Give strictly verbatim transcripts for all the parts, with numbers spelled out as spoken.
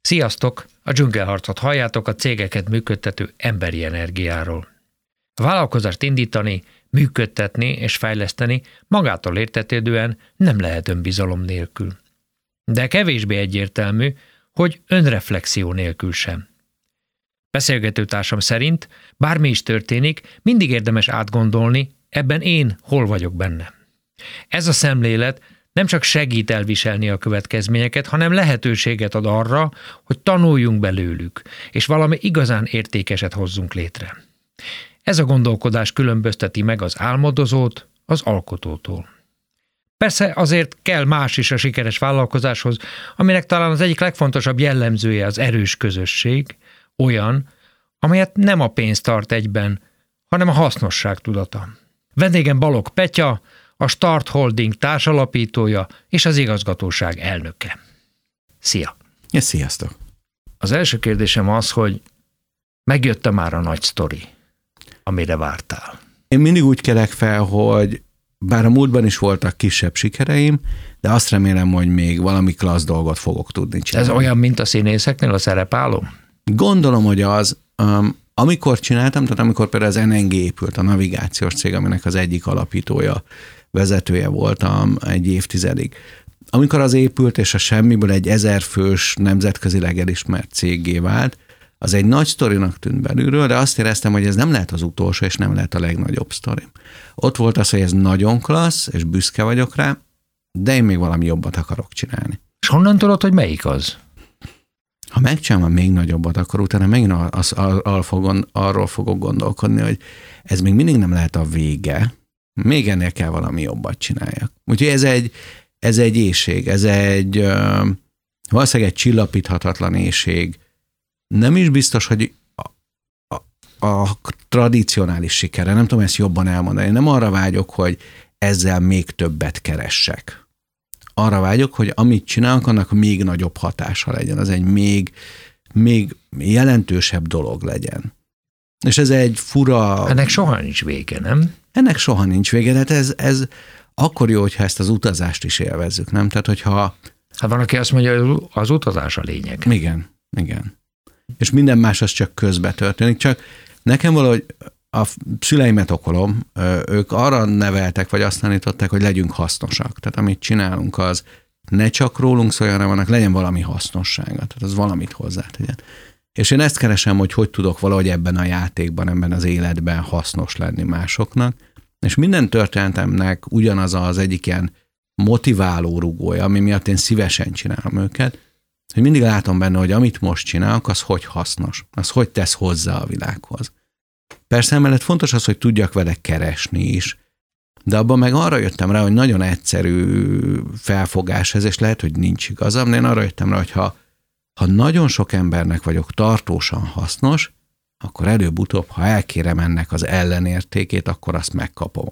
Sziasztok! A Dzsungelharcot halljátok, a cégeket működtető emberi energiáról. A vállalkozást indítani, működtetni és fejleszteni magától értetődően nem lehet önbizalom nélkül. De kevésbé egyértelmű, hogy önreflexió nélkül sem. Beszélgetőtársam szerint bármi is történik, mindig érdemes átgondolni, ebben én hol vagyok benne. Ez a szemlélet nem csak segít elviselni a következményeket, hanem lehetőséget ad arra, hogy tanuljunk belőlük, és valami igazán értékeset hozzunk létre. Ez a gondolkodás különbözteti meg az álmodozót az alkotótól. Persze azért kell más is a sikeres vállalkozáshoz, aminek talán az egyik legfontosabb jellemzője az erős közösség, olyan, amelyet nem a pénz tart egyben, hanem a hasznosság tudata. Vendégem Balogh Petya, a Start Holding társalapítója és az igazgatóság elnöke. Szia! Ja, sziasztok! Az első kérdésem az, hogy megjött-e már a nagy sztori, amire vártál? Én mindig úgy kelek fel, hogy bár a múltban is voltak kisebb sikereim, de azt remélem, hogy még valami klassz dolgot fogok tudni csinálni. Ez olyan, mint a színészeknél a szerepálló? Gondolom, hogy az, um, amikor csináltam, tehát amikor például az en en gé épült, a navigációs cég, aminek az egyik alapítója, vezetője voltam egy évtizedig. Amikor az épült, és a semmiből egy ezerfős nemzetközileg elismert céggé vált, az egy nagy sztorinak tűnt belülről, de azt éreztem, hogy ez nem lehet az utolsó, és nem lehet a legnagyobb sztori. Ott volt az, hogy ez nagyon klassz, és büszke vagyok rá, de én még valami jobbat akarok csinálni. És honnan tudod, hogy melyik az? Ha megcsinálom még nagyobbat, akkor utána megint az, arról, fogok, arról fogok gondolkodni, hogy ez még mindig nem lehet a vége, még ennél kell valami jobbat csináljak. Úgyhogy ez egy, ez egy éhség, ez egy uh, valószínűleg egy csillapíthatatlan éhség. Nem is biztos, hogy a, a, a tradicionális sikere, nem tudom ezt jobban elmondani. Nem arra vágyok, hogy ezzel még többet keressek. Arra vágyok, hogy amit csinálok, annak még nagyobb hatása legyen. Az egy még, még jelentősebb dolog legyen. És ez egy fura... Ennek soha nincs vége, nem? Ennek soha nincs vége, de ez, ez akkor jó, hogyha ezt az utazást is élvezzük, nem? Tehát, hogyha... Hát van, aki azt mondja, hogy az utazás a lényeg. Igen, igen. És minden más az csak közbe történik. Csak nekem valahogy a szüleimet okolom, ők arra neveltek, vagy azt tanították, hogy legyünk hasznosak. Tehát amit csinálunk, az ne csak rólunk szóljon, hanem annak legyen valami hasznossága. Tehát az valamit hozzátegyen. És én ezt keresem, hogy hogy tudok valahogy ebben a játékban, ebben az életben hasznos lenni másoknak. És minden történetemnek ugyanaz az egyik ilyen motiváló rugója, ami miatt én szívesen csinálom őket, hogy mindig látom benne, hogy amit most csinálok, az hogy hasznos, az hogy tesz hozzá a világhoz. Persze emellett fontos az, hogy tudjak vele keresni is, de abban meg arra jöttem rá, hogy nagyon egyszerű felfogás ez, és lehet, hogy nincs igazam, de én arra jöttem rá, hogy ha, ha nagyon sok embernek vagyok tartósan hasznos, akkor előbb-utóbb, ha elkérem ennek az ellenértékét, akkor azt megkapom.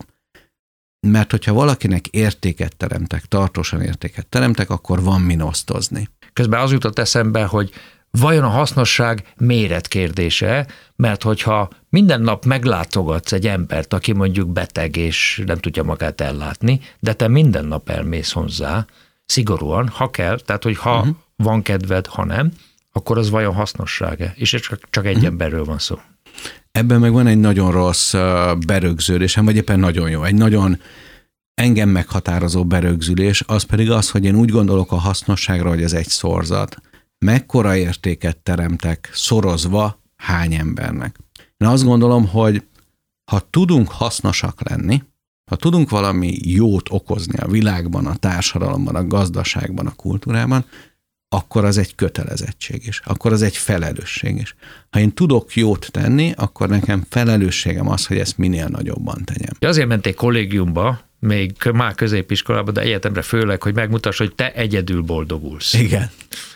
Mert hogyha valakinek értéket teremtek, tartósan értéket teremtek, akkor van min osztozni. Közben az jutott eszembe, hogy vajon a hasznosság méretkérdése, mert hogyha minden nap meglátogatsz egy embert, aki mondjuk beteg és nem tudja magát ellátni, de te minden nap elmész hozzá, szigorúan, ha kell, tehát hogy ha uh-huh. van kedved, ha nem, akkor az vajon hasznossága? És csak, csak egy uh-huh. emberről van szó. Ebben meg van egy nagyon rossz berögződésem, vagy éppen nagyon jó, egy nagyon engem meghatározó berögzülés, az pedig az, hogy én úgy gondolok a hasznosságra, hogy ez egy szorzat. Mekkora értéket teremtek szorozva hány embernek. Én azt gondolom, hogy ha tudunk hasznosak lenni, ha tudunk valami jót okozni a világban, a társadalomban, a gazdaságban, a kultúrában, akkor az egy kötelezettség is, akkor az egy felelősség is. Ha én tudok jót tenni, akkor nekem felelősségem az, hogy ezt minél nagyobban tegyem. Azért menték kollégiumba, még már középiskolában, de egyetemre főleg, hogy megmutass, hogy te egyedül boldogulsz. Igen.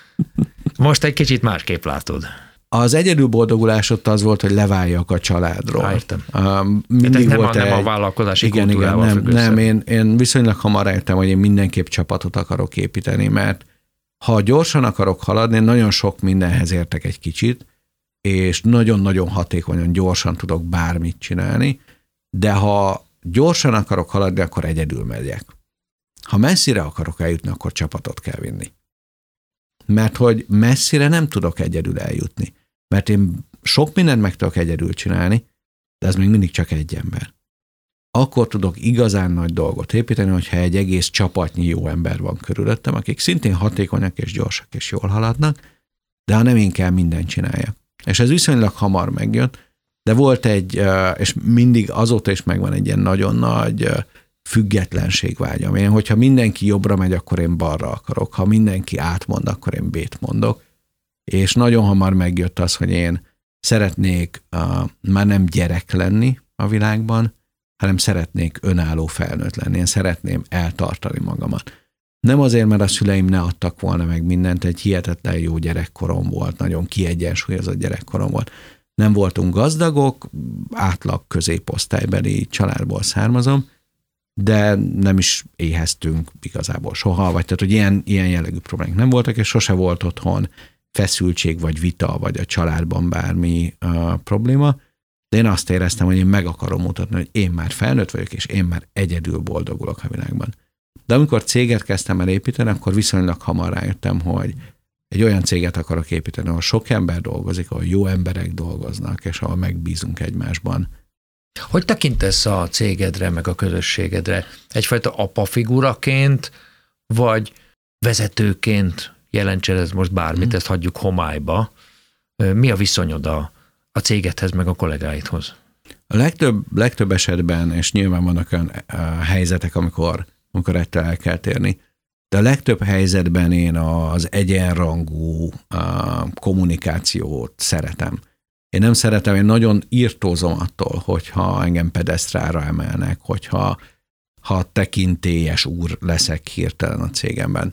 Most egy kicsit másképp látod. Az egyedül boldogulás ott az volt, hogy leváljak a családról. Há, értem. Um, mindig nem, volt a, egy... nem a vállalkozási igen, kultúrával igen, függ nem, össze. nem, én, én viszonylag hamar rájöttem, hogy én mindenképp csapatot akarok építeni, mert ha gyorsan akarok haladni, én nagyon sok mindenhez értek egy kicsit, és nagyon-nagyon hatékonyan, gyorsan tudok bármit csinálni, de ha gyorsan akarok haladni, akkor egyedül megyek. Ha messzire akarok eljutni, akkor csapatot kell vinni. mert hogy messzire nem tudok egyedül eljutni. Mert én sok mindent meg tudok egyedül csinálni, de ez még mindig csak egy ember. Akkor tudok igazán nagy dolgot építeni, hogyha egy egész csapatnyi jó ember van körülöttem, akik szintén hatékonyak és gyorsak és jól haladnak, de ha nem én kell mindent csináljak. És ez viszonylag hamar megjött, de volt egy, és mindig azóta is megvan egy ilyen nagyon nagy függetlenségvágyam. Én, hogyha mindenki jobbra megy, akkor én balra akarok. Ha mindenki átmond, akkor én bét mondok. És nagyon hamar megjött az, hogy én szeretnék uh, már nem gyerek lenni a világban, hanem szeretnék önálló felnőtt lenni. Én szeretném eltartani magamat. Nem azért, mert a szüleim ne adtak volna meg mindent, egy hihetetlen jó gyerekkorom volt, nagyon kiegyensúlyozott gyerekkorom volt. Nem voltunk gazdagok, átlag középosztálybeli családból származom, de nem is éheztünk igazából soha, vagy tehát, hogy ilyen, ilyen jellegű problémák nem voltak, és sose volt otthon feszültség, vagy vita, vagy a családban bármi uh, probléma, de én azt éreztem, hogy én meg akarom mutatni, hogy én már felnőtt vagyok, és én már egyedül boldogulok a világban. De amikor céget kezdtem el építeni, akkor viszonylag hamar rájöttem, hogy egy olyan céget akarok építeni, ahol sok ember dolgozik, ahol jó emberek dolgoznak, és ahol megbízunk egymásban. Hogy tekintesz a cégedre, meg a közösségedre? Egyfajta apafiguraként, vagy vezetőként jelentsen ez most bármit, hmm. ezt hagyjuk homályba. Mi a viszonyod a, a cégedhez, meg a kollégáidhoz? A legtöbb, legtöbb esetben, és nyilván vannak olyan uh, helyzetek, amikor, amikor ettől el kell térni, de a legtöbb helyzetben én az egyenrangú uh, kommunikációt szeretem. Én nem szeretem, én nagyon írtózom attól, hogyha engem pedesztrára emelnek, hogyha ha tekintélyes úr leszek hirtelen a cégemben.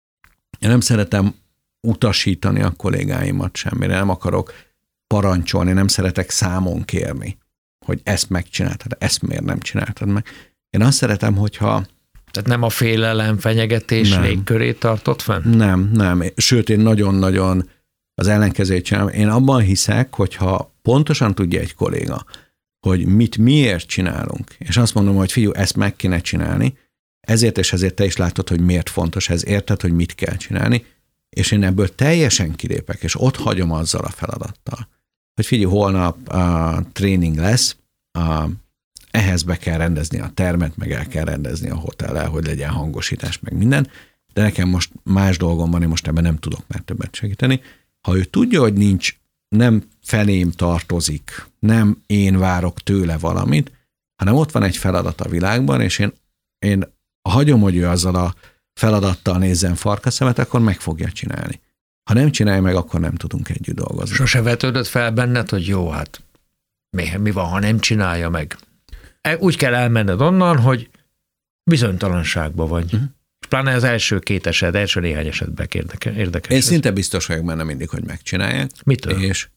Én nem szeretem utasítani a kollégáimat semmire, nem akarok parancsolni, nem szeretek számon kérni, hogy ezt megcsináltad, ezt miért nem csináltad meg. Én azt szeretem, hogyha... Tehát nem a félelem, fenyegetés nem. légkörét tartott fenn? Nem, nem. Sőt, én nagyon-nagyon az ellenkezőjét csinálom. Én abban hiszek, hogyha pontosan tudja egy kolléga, hogy mit miért csinálunk, és azt mondom, hogy figyelj, ezt meg kéne csinálni, ezért és ezért te is látod, hogy miért fontos ez, érted, hogy mit kell csinálni, és én ebből teljesen kilépek, és ott hagyom azzal a feladattal, hogy figyelj, holnap a tréning lesz, a, ehhez be kell rendezni a termet, meg el kell rendezni a hotellel, hogy legyen hangosítás, meg minden, de nekem most más dolgom van, én most ebben nem tudok már többet segíteni. Ha ő tudja, hogy nincs, nem felém tartozik, nem én várok tőle valamit, hanem ott van egy feladat a világban, és én, én hagyom, hogy ő azzal a feladattal nézzen farkaszemet, akkor meg fogja csinálni. Ha nem csinálja meg, akkor nem tudunk együtt dolgozni. Sose vetődött fel benned, hogy jó, hát mi, mi van, ha nem csinálja meg? Úgy kell elmenned onnan, hogy bizonytalanságban vagy. Uh-huh. Pláne az első két eset, első néhány esetben érdekes. Én ez. szinte biztos vagyok benne mindig, hogy megcsinálják. Mitől? És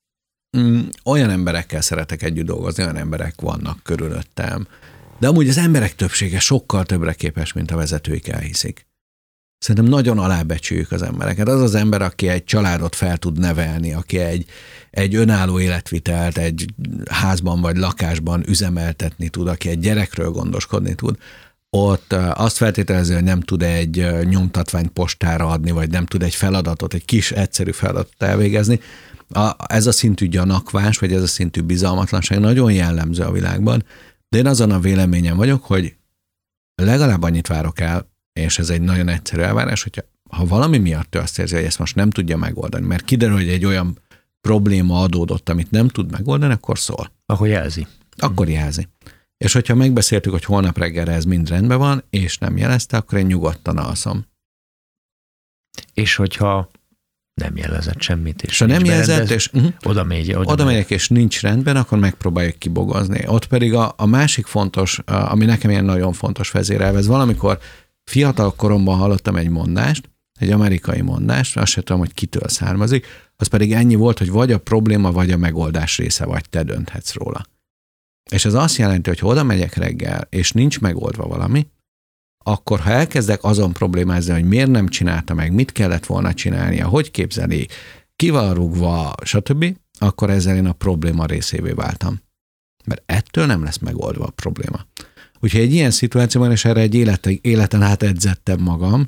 mm, olyan emberekkel szeretek együtt dolgozni, olyan emberek vannak körülöttem. De amúgy az emberek többsége sokkal többre képes, mint a vezetőik elhiszik. Szerintem nagyon alábecsüljük az embereket. Az az ember, aki egy családot fel tud nevelni, aki egy, egy önálló életvitelt egy házban vagy lakásban üzemeltetni tud, aki egy gyerekről gondoskodni tud, ott azt feltételező, hogy nem tud egy nyomtatványt postára adni, vagy nem tud egy feladatot, egy kis egyszerű feladatot elvégezni. A, ez a szintű gyanakvás, vagy ez a szintű bizalmatlanság nagyon jellemző a világban, de én azon a véleményem vagyok, hogy legalább annyit várok el, és ez egy nagyon egyszerű elvárás, hogyha ha valami miatt ő azt érzi, hogy ezt most nem tudja megoldani, mert kiderül, hogy egy olyan probléma adódott, amit nem tud megoldani, akkor szól. Akkor jelzi. Akkor jelzi. És hogyha megbeszéltük, hogy holnap reggelre ez mind rendben van, és nem jelezte, akkor én nyugodtan alszom. És hogyha nem jelezett semmit, és ha nem jelezett, és uh-huh, oda, megy, oda, oda megyek, és nincs rendben, akkor megpróbáljuk kibogozni. Ott pedig a, a másik fontos, ami nekem ilyen nagyon fontos vezérelv, ez valamikor fiatal koromban hallottam egy mondást, egy amerikai mondást, azt sem tudom, hogy kitől származik, az pedig ennyi volt, hogy vagy a probléma, vagy a megoldás része, vagy te dönthetsz róla. És ez azt jelenti, hogy ha oda megyek reggel, és nincs megoldva valami, akkor ha elkezdek azon problémázni, hogy miért nem csinálta meg, mit kellett volna csinálnia, hogy képzeli, ki van rúgva, stb., akkor ezzel én a probléma részévé váltam. Mert ettől nem lesz megoldva a probléma. Úgyhogy egy ilyen szituációban, és erre egy életen, életen át edzettem magam,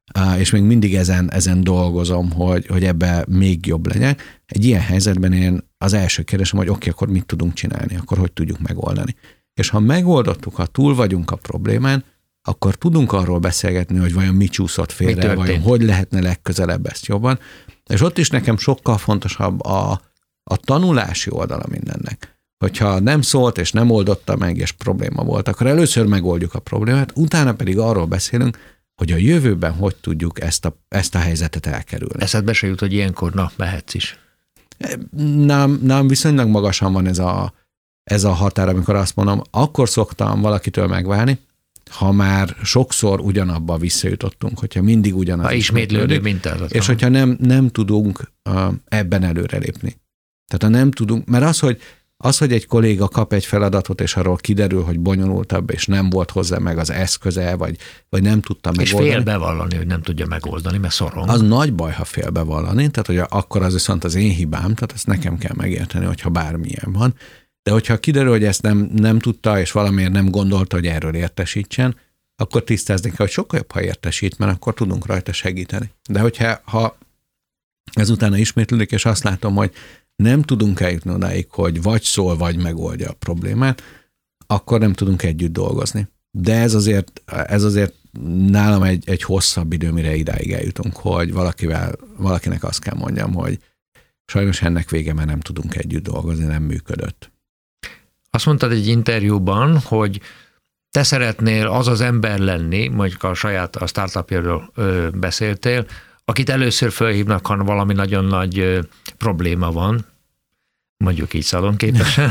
és még mindig ezen, ezen dolgozom, hogy, hogy ebbe még jobb legyek. Egy ilyen helyzetben én az első kérdésem, hogy oké, okay, akkor mit tudunk csinálni, akkor hogy tudjuk megoldani. És ha megoldottuk, ha túl vagyunk a problémán, akkor tudunk arról beszélgetni, hogy vajon mi csúszott félre, vajon hogy lehetne legközelebb ezt jobban. És ott is nekem sokkal fontosabb a, a tanulási oldala mindennek. Hogyha nem szólt és nem oldotta meg, és probléma volt, akkor először megoldjuk a problémát, utána pedig arról beszélünk, hogy a jövőben hogy tudjuk ezt a, ezt a helyzetet elkerülni. Eszedbe se jut, hogy ilyenkor na, mehetsz is. Nem, nem viszonylag magasan van ez a, ez a határ, amikor azt mondom, akkor szoktam valakitől megválni, ha már sokszor ugyanabba visszajutottunk, hogyha mindig ugyanaz. Ha ismétlődő mintázat. És hogyha nem, nem tudunk uh, ebben előrelépni. Tehát ha nem tudunk, mert az, hogy Az, hogy egy kolléga kap egy feladatot, és arról kiderül, hogy bonyolultabb, és nem volt hozzá meg az eszköze, vagy, vagy nem tudta megoldani. És fél bevallani, hogy nem tudja megoldani, mert szorong. Az nagy baj, ha fél bevallani, tehát hogy akkor az viszont az én hibám, tehát ezt nekem kell megérteni, hogyha bármilyen van. De hogyha kiderül, hogy ezt nem, nem tudta, és valamiért nem gondolta, hogy erről értesítsen, akkor tisztázni kell, hogy sokkal jobb, ha értesít, mert akkor tudunk rajta segíteni. De hogyha ha ezután ismétlődik, és azt látom, hogy nem tudunk eljutni odáig, hogy vagy szól, vagy megoldja a problémát, akkor nem tudunk együtt dolgozni. De ez azért, ez azért nálam egy, egy hosszabb idő, mire idáig eljutunk, hogy valakivel, valakinek azt kell mondjam, hogy sajnos ennek vége, mert nem tudunk együtt dolgozni, nem működött. Azt mondtad egy interjúban, hogy te szeretnél az az ember lenni, mondjuk a saját a startupjáról ö, beszéltél, akit először felhívnak, ha valami nagyon nagy ö, probléma van, mondjuk így szalonképesen,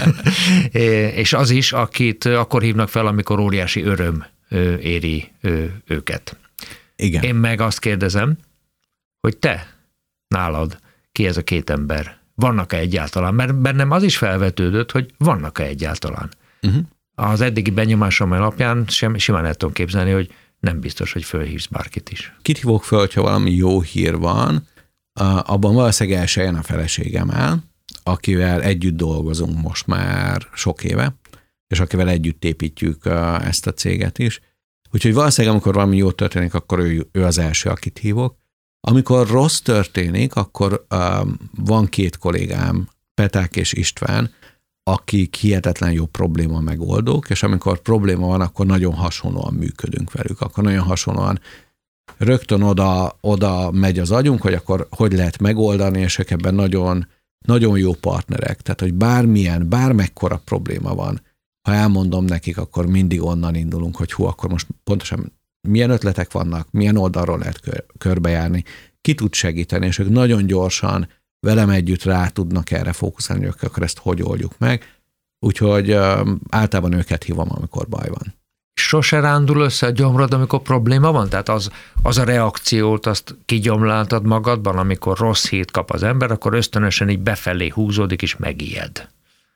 és az is, akit akkor hívnak fel, amikor óriási öröm ö, éri ö, őket. Igen. Én meg azt kérdezem, hogy te, nálad, ki ez a két ember? Vannak-e egyáltalán? Mert bennem az is felvetődött, hogy vannak-e egyáltalán. Uh-huh. Az eddigi benyomásom alapján sem, simán el tudom képzelni, hogy nem biztos, hogy fölhívsz bárkit is. Kit hívok föl, hogyha valami jó hír van, abban valószínűleg első helyen a feleségem áll, akivel együtt dolgozunk most már sok éve, és akivel együtt építjük ezt a céget is. Úgyhogy valószínűleg, amikor valami jó történik, akkor ő, ő az első, akit hívok. Amikor rossz történik, akkor um, van két kollégám, Peták és István, akik hihetetlen jó probléma megoldók, és amikor probléma van, akkor nagyon hasonlóan működünk velük, akkor nagyon hasonlóan rögtön oda, oda megy az agyunk, hogy akkor hogy lehet megoldani, és ők ebben nagyon, nagyon jó partnerek. Tehát, hogy bármilyen, bármekkora probléma van, ha elmondom nekik, akkor mindig onnan indulunk, hogy hú, akkor most pontosan milyen ötletek vannak, milyen oldalról lehet kör, körbejárni, ki tud segíteni, és ők nagyon gyorsan velem együtt rá tudnak erre fókuszálni, hogy akkor ezt hogy oldjuk meg. Úgyhogy um, általában őket hívom, amikor baj van. Sose rándul össze a gyomrod, amikor probléma van? Tehát az, az a reakciót, azt kigyomláltad magadban, amikor rossz hírt kap az ember, akkor ösztönösen így befelé húzódik, és megijed.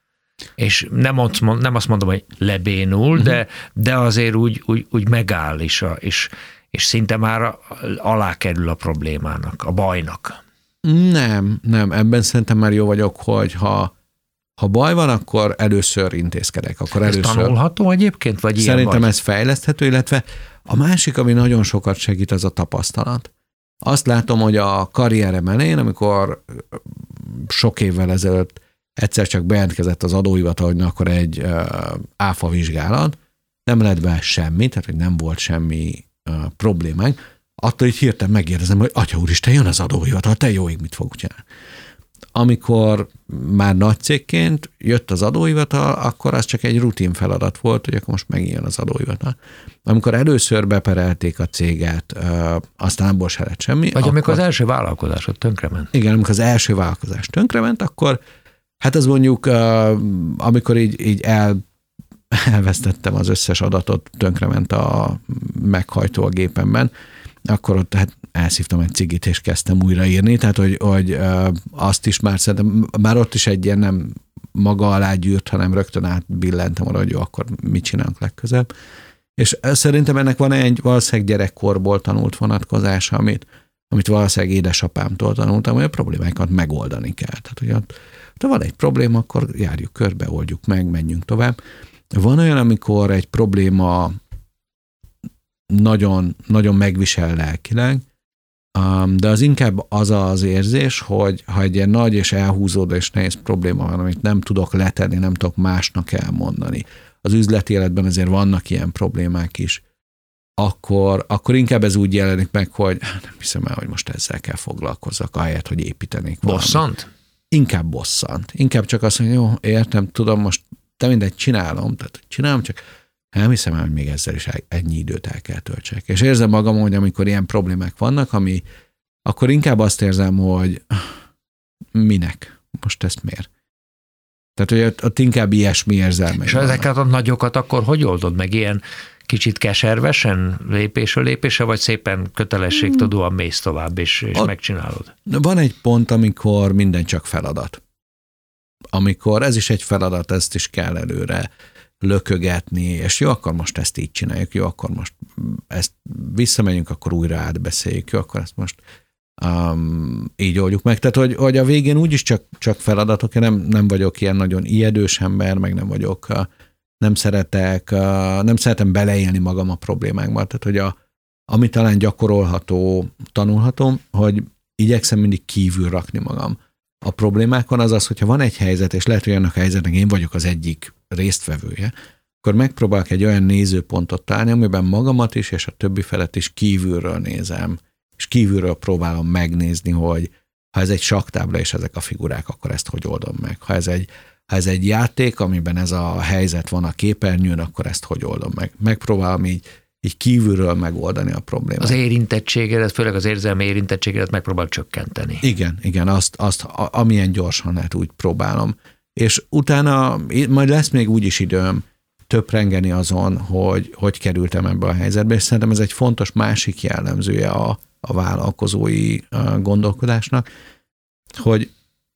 És nem azt, mond, nem azt mondom, hogy lebénul, uh-huh. de, de azért úgy, úgy, úgy megáll is, a, és, és szinte már alá kerül a problémának, a bajnak. Nem, nem. Ebben szerintem már jó vagyok, hogy ha, ha baj van, akkor először intézkedek. Akkor ez először... tanulható egyébként? Vagy szerintem vagy? Ez fejleszthető, illetve a másik, ami nagyon sokat segít, az a tapasztalat. Azt látom, hogy a karrierem elején, amikor sok évvel ezelőtt egyszer csak bejelentkezett az adóhivatal, hogy akkor egy uh, áfa vizsgálat, nem lett be semmi, tehát hogy nem volt semmi uh, problémánk, attól így hirtelen megérzem, hogy atya úristen, jön az adóhivatal, te jó ég, mit fogok csinálni. Amikor már nagy cégként jött az adóhivatal, akkor az csak egy rutin feladat volt, hogy akkor most megint jön az adóhivatal. Amikor először beperelték a céget, uh, aztán abból se lett semmi. Vagy akkor, amikor az első vállalkozásod tönkrement. Igen, amikor az első vállalkozás tönkrement, akkor hát az mondjuk, uh, amikor így, így el, elvesztettem az összes adatot, tönkrement a meghajtó a gépemben, akkor ott hát elszívtam egy cigit, és kezdtem újraírni, tehát hogy, hogy uh, azt is már szerintem, már ott is egy ilyen nem maga alá gyűrt, hanem rögtön átbillentem arra, hogy jó, akkor mit csinálunk legközelebb. És szerintem ennek van egy valószínűleg gyerekkorból tanult vonatkozása, amit, amit valószínűleg édesapámtól tanultam, hogy a problémákat megoldani kell. Tehát, hogy ott, ha van egy probléma, akkor járjuk körbe, oldjuk meg, menjünk tovább. Van olyan, amikor egy probléma nagyon, nagyon megvisel lelkileg, de az inkább az az érzés, hogy ha egy ilyen nagy és elhúzódó és nehéz probléma van, amit nem tudok letenni, nem tudok másnak elmondani, az üzleti életben azért vannak ilyen problémák is, akkor, akkor inkább ez úgy jelenik meg, hogy nem hiszem el, hogy most ezzel kell foglalkozzak, ahelyett, hogy építenék valamit. Bosszant? Inkább bosszant. Inkább csak azt mondja, jó, értem, tudom, most te mindegy csinálom, tehát csinálom, csak nem hiszem el, hogy még ezzel is ennyi időt el kell töltsek. És érzem magam, hogy amikor ilyen problémák vannak, ami, akkor inkább azt érzem, hogy minek? Most ezt miért? Tehát, hogy ott, ott inkább ilyesmi érzelmek. És ezeket a nagyokat akkor hogy oldod meg? Ilyen kicsit keservesen, lépésről lépésre, vagy szépen kötelességtudóan mész tovább, és, és megcsinálod? Van egy pont, amikor minden csak feladat. Amikor ez is egy feladat, ezt is kell előre lökögetni, és jó, akkor most ezt így csináljuk, jó, akkor most ezt visszamegyünk, akkor újra átbeszéljük, jó, akkor ezt most um, így oldjuk meg. Tehát, hogy, hogy a végén úgyis csak, csak feladatok, én nem, nem vagyok ilyen nagyon ijedős ember, meg nem vagyok, nem szeretek, nem szeretem beleélni magam a problémákba. Tehát, hogy a, ami talán gyakorolható, tanulható, hogy igyekszem mindig kívül rakni magam. A problémákon az az, hogyha van egy helyzet, és lehet, hogy annak a helyzetnek én vagyok az egyik résztvevője, akkor megpróbálok egy olyan nézőpontot találni, amiben magamat is, és a többi felet is kívülről nézem, és kívülről próbálom megnézni, hogy ha ez egy sakktábla, és ezek a figurák, akkor ezt hogy oldom meg. Ha ez egy, ha ez egy játék, amiben ez a helyzet van a képernyőn, akkor ezt hogy oldom meg. Megpróbálom így, így kívülről megoldani a problémát. Az érintettségedet, főleg az érzelmi érintettségedet megpróbál csökkenteni. Igen, igen, azt, azt amilyen gyorsan lehet, úgy próbálom. És utána majd lesz még úgyis időm töprengeni azon, hogy hogy kerültem ebbe a helyzetbe, és szerintem ez egy fontos másik jellemzője a, a vállalkozói gondolkodásnak, hogy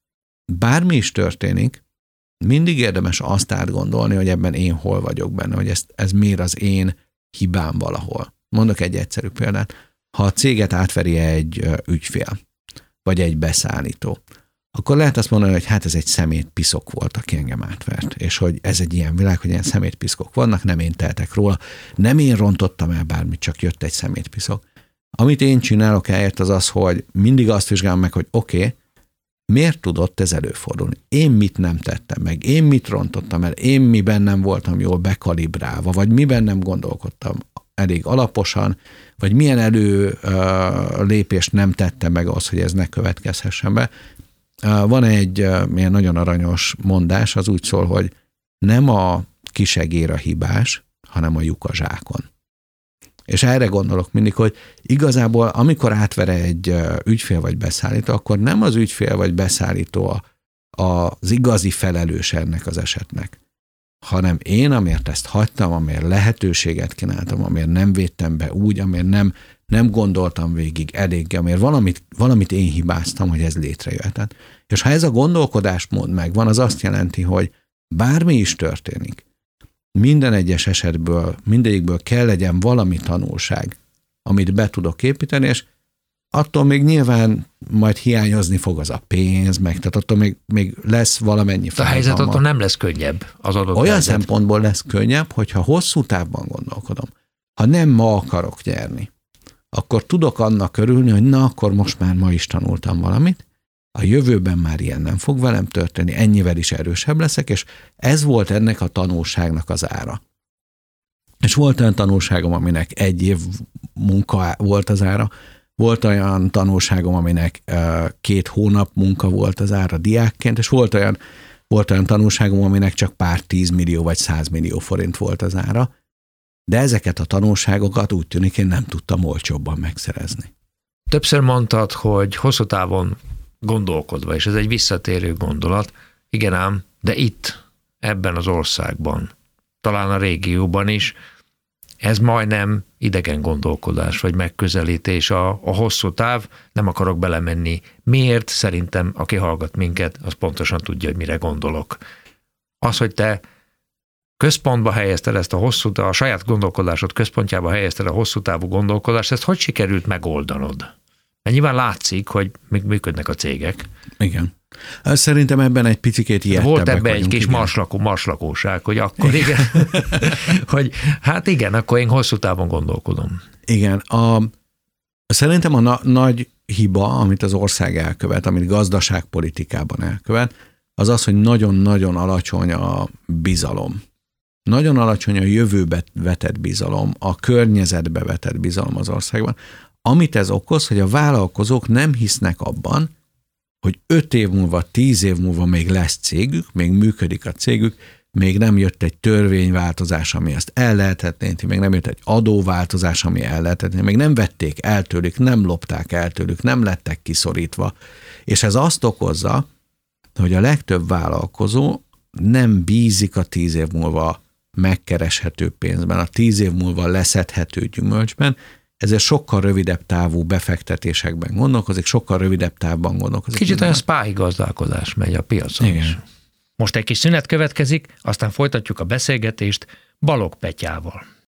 bármi is történik, mindig érdemes azt átgondolni, hogy ebben én hol vagyok benne, hogy ez, ez miért az én hibám valahol. Mondok egy egyszerű példát. Ha a céget átveri egy ügyfél, vagy egy beszállító, akkor lehet azt mondani, hogy hát ez egy szemétpiszok volt, aki engem átvert, és hogy ez egy ilyen világ, hogy ilyen szemétpiszkok vannak, nem én teltek róla, nem én rontottam el bármit, csak jött egy szemétpiszok. Amit én csinálok helyett az az, hogy mindig azt vizsgálom meg, hogy oké, okay, miért tudott ez előfordulni? Én mit nem tettem meg? Én mit rontottam el? Én miben nem voltam jól bekalibrálva? Vagy miben nem gondolkodtam elég alaposan? Vagy milyen elő uh, lépést nem tettem meg az, hogy ez ne következhessen be? Uh, van egy uh, ilyen nagyon aranyos mondás, az úgy szól, hogy nem a kisegér a hibás, hanem a lyuk a zsákon. És erre gondolok mindig, hogy igazából amikor átver egy ügyfél vagy beszállító, akkor nem az ügyfél vagy beszállító a, a, az igazi felelős ennek az esetnek, hanem én, amiért ezt hagytam, amiért lehetőséget kínáltam, amiért nem védtem be úgy, amiért nem, nem gondoltam végig eléggé, amiért valamit, valamit én hibáztam, hogy ez létrejöhetett. És ha ez a gondolkodásmód megvan, az azt jelenti, hogy bármi is történik, minden egyes esetből, mindegyikből kell legyen valami tanulság, amit be tudok építeni, és attól még nyilván majd hiányozni fog az a pénz, meg tehát attól még, még lesz valamennyi fájdalma. A helyzet attól nem lesz könnyebb az adott Olyan helyzet. Szempontból lesz könnyebb, hogyha hosszú távban gondolkodom. Ha nem ma akarok nyerni, akkor tudok annak örülni, hogy na, akkor most már ma is tanultam valamit, a jövőben már ilyen nem fog velem történni, ennyivel is erősebb leszek, és ez volt ennek a tanulságnak az ára. És volt olyan tanulságom, aminek egy év munka volt az ára, volt olyan tanulságom, aminek két hónap munka volt az ára diákként, és volt olyan, volt olyan tanulságom, aminek csak pár tízmillió vagy százmillió forint volt az ára, de ezeket a tanulságokat úgy tűnik, én nem tudtam olcsóbban megszerezni. Többször mondtad, hogy hosszú távon gondolkodva, és ez egy visszatérő gondolat, igen ám, de itt, ebben az országban, talán a régióban is, ez majdnem idegen gondolkodás, vagy megközelítés a, a hosszú táv, nem akarok belemenni. Miért? Szerintem, aki hallgat minket, az pontosan tudja, hogy mire gondolok. Az, hogy te központba helyezted ezt a hosszú táv, a saját gondolkodásod központjába helyezted a hosszú távú gondolkodást, ezt hogy sikerült megoldanod? Mert nyilván látszik, hogy még működnek a cégek. Igen. Szerintem ebben egy picikét ilyettebbek Volt ebben vagyunk, egy kis igen. marslakó, marslakóság, hogy akkor igen, hogy hát igen, akkor én hosszú távon gondolkodom. Igen, a, szerintem a na, nagy hiba, amit az ország elkövet, amit gazdaságpolitikában elkövet, az az, hogy nagyon-nagyon alacsony a bizalom. Nagyon alacsony a jövőbe vetett bizalom, a környezetbe vetett bizalom az országban. Amit ez okoz, hogy a vállalkozók nem hisznek abban, hogy öt év múlva, tíz év múlva még lesz cégük, még működik a cégük, még nem jött egy törvényváltozás, ami ezt ellehetetleníti, még nem jött egy adóváltozás, ami ellehetetleníti, még nem vették el tőlük, nem lopták el tőlük, nem lettek kiszorítva. És ez azt okozza, hogy a legtöbb vállalkozó nem bízik a tíz év múlva megkereshető pénzben, a tíz év múlva leszedhető gyümölcsben, ezért sokkal rövidebb távú befektetésekben gondolkozik, sokkal rövidebb távban gondolkozik. Kicsit olyan spáhi gazdálkodás megy a piacon Igen. is. Most egy kis szünet következik, aztán folytatjuk a beszélgetést Balogh Petyával.